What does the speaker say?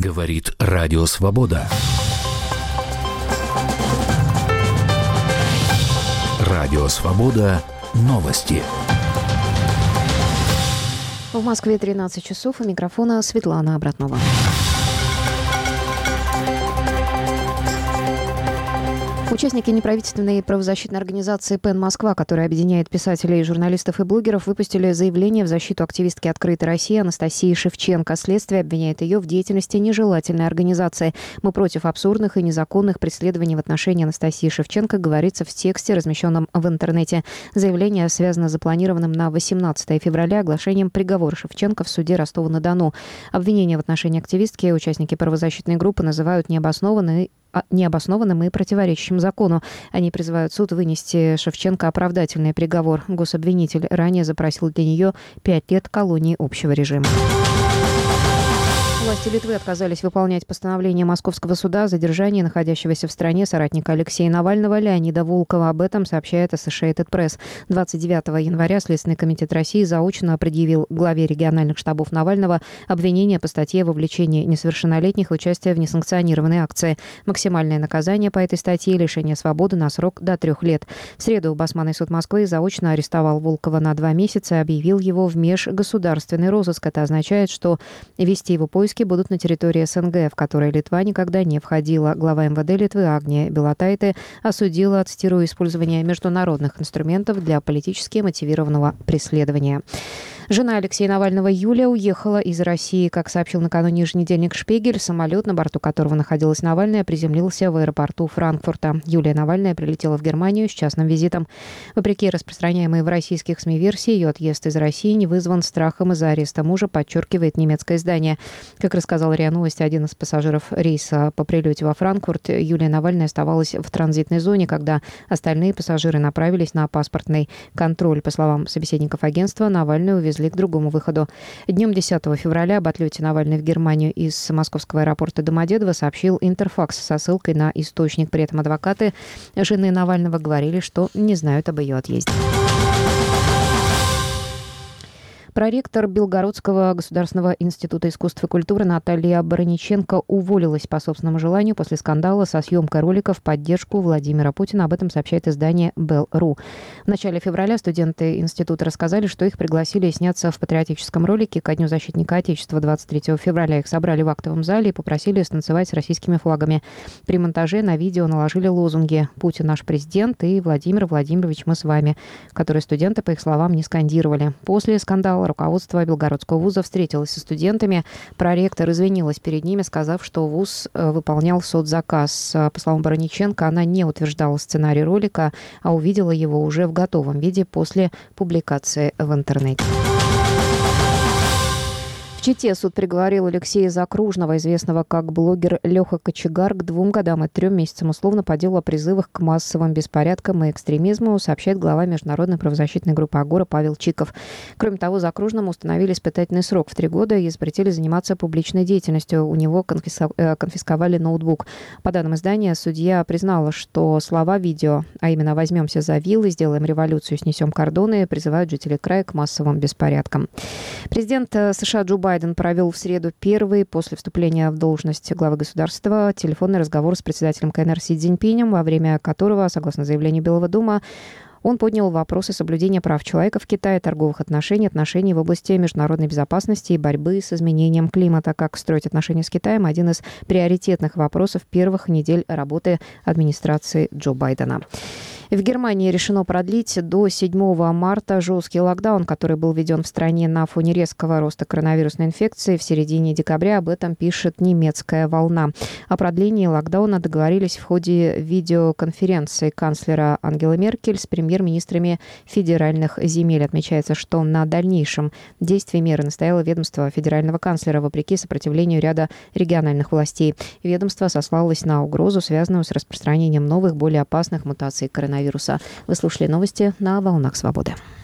Говорит Радио Свобода. Радио Свобода. Новости. В Москве 13 часов. У микрофона Светлана Обратнова. Участники неправительственной правозащитной организации «ПЕН Москва», которая объединяет писателей, журналистов и блогеров, выпустили заявление в защиту активистки «Открытой России» Анастасии Шевченко. Следствие обвиняет ее в деятельности нежелательной организации. «Мы против абсурдных и незаконных преследований в отношении Анастасии Шевченко», говорится в тексте, размещенном в интернете. Заявление связано с запланированным на 18 февраля оглашением приговора Шевченко в суде Ростова-на-Дону. Обвинения в отношении активистки участники правозащитной группы называют необоснованным и противоречащим закону. Они призывают суд вынести Шевченко оправдательный приговор. Гособвинитель ранее запросил для нее 5 лет колонии общего режима. Власти Литвы отказались выполнять постановление Московского суда о задержании находящегося в стране соратника Алексея Навального Леонида Волкова. Об этом сообщает Associated Press. 29 января Следственный комитет России заочно предъявил главе региональных штабов Навального обвинение по статье о вовлечении несовершеннолетних в участие в несанкционированной акции. Максимальное наказание по этой статье – лишение свободы на срок до 3 лет. В среду Басманный суд Москвы заочно арестовал Волкова на 2 месяца и объявил его в межгосударственный розыск. Это означает, что вести его поиски будут на территории СНГ, в которой Литва никогда не входила. Глава МВД Литвы Агния Белотайте осудила, цитирую, использование международных инструментов для политически мотивированного преследования. Жена Алексея Навального Юлия уехала из России. Как сообщил накануне еженедельник «Шпигель», самолет, на борту которого находилась Навальная, приземлился в аэропорту Франкфурта. Юлия Навальная прилетела в Германию с частным визитом. Вопреки распространяемой в российских СМИ версии, ее отъезд из России не вызван страхом из-за ареста мужа, подчеркивает немецкое издание. Как рассказал РИА Новости один из пассажиров рейса по прилете во Франкфурт, Юлия Навальная оставалась в транзитной зоне, когда остальные пассажиры направились на паспортный контроль. По словам собеседников агентства, Навальную увезли к другому выходу. Днем 10 февраля об отлете Навальной в Германию из московского аэропорта Домодедово сообщил Интерфакс со ссылкой на источник. При этом адвокаты жены Навального говорили, что не знают об ее отъезде. Проректор Белгородского государственного института искусств и культуры Наталья Бараниченко уволилась по собственному желанию после скандала со съемкой ролика в поддержку Владимира Путина. Об этом сообщает издание Bell.ru. В начале февраля студенты института рассказали, что их пригласили сняться в патриотическом ролике ко Дню защитника Отечества 23 февраля. Их собрали в актовом зале и попросили станцевать с российскими флагами. При монтаже на видео наложили лозунги «Путин наш президент» и «Владимир Владимирович, мы с вами», которые студенты, по их словам, не скандировали. После скандала руководство Белгородского вуза встретилось со студентами. Проректор извинилась перед ними, сказав, что вуз выполнял соцзаказ. По словам Бараниченко, она не утверждала сценарий ролика, а увидела его уже в готовом виде после публикации в интернете. В Чите суд приговорил Алексея Закружного, известного как блогер Леха Кочегар, к 2 годам и 3 месяцам условно по делу о призывах к массовым беспорядкам и экстремизму, сообщает глава международной правозащитной группы «Агора» Павел Чиков. Кроме того, Закружному установили испытательный срок в 3 года и запретили заниматься публичной деятельностью. У него конфисковали ноутбук. По данным издания, судья признала, что слова видео, а именно «возьмемся за вилы, сделаем революцию, снесем кордоны», призывают жителей края к массовым беспорядкам. Президент США Джо Байден провел в среду первый после вступления в должность главы государства телефонный разговор с председателем КНР Си Цзиньпинем, во время которого, согласно заявлению Белого дома, он поднял вопросы соблюдения прав человека в Китае, торговых отношений в области международной безопасности и борьбы с изменением климата. Как строить отношения с Китаем – один из приоритетных вопросов первых недель работы администрации Джо Байдена. В Германии решено продлить до 7 марта жесткий локдаун, который был введен в стране на фоне резкого роста коронавирусной инфекции. В середине декабря об этом пишет немецкая «Волна». О продлении локдауна договорились в ходе видеоконференции канцлера Ангелы Меркель с премьер-министрами федеральных земель. Отмечается, что на дальнейшем действии меры настояло ведомство федерального канцлера, вопреки сопротивлению ряда региональных властей. Ведомство сослалось на угрозу, связанную с распространением новых, более опасных мутаций коронавируса. Вы слушали новости на «Волнах Свободы».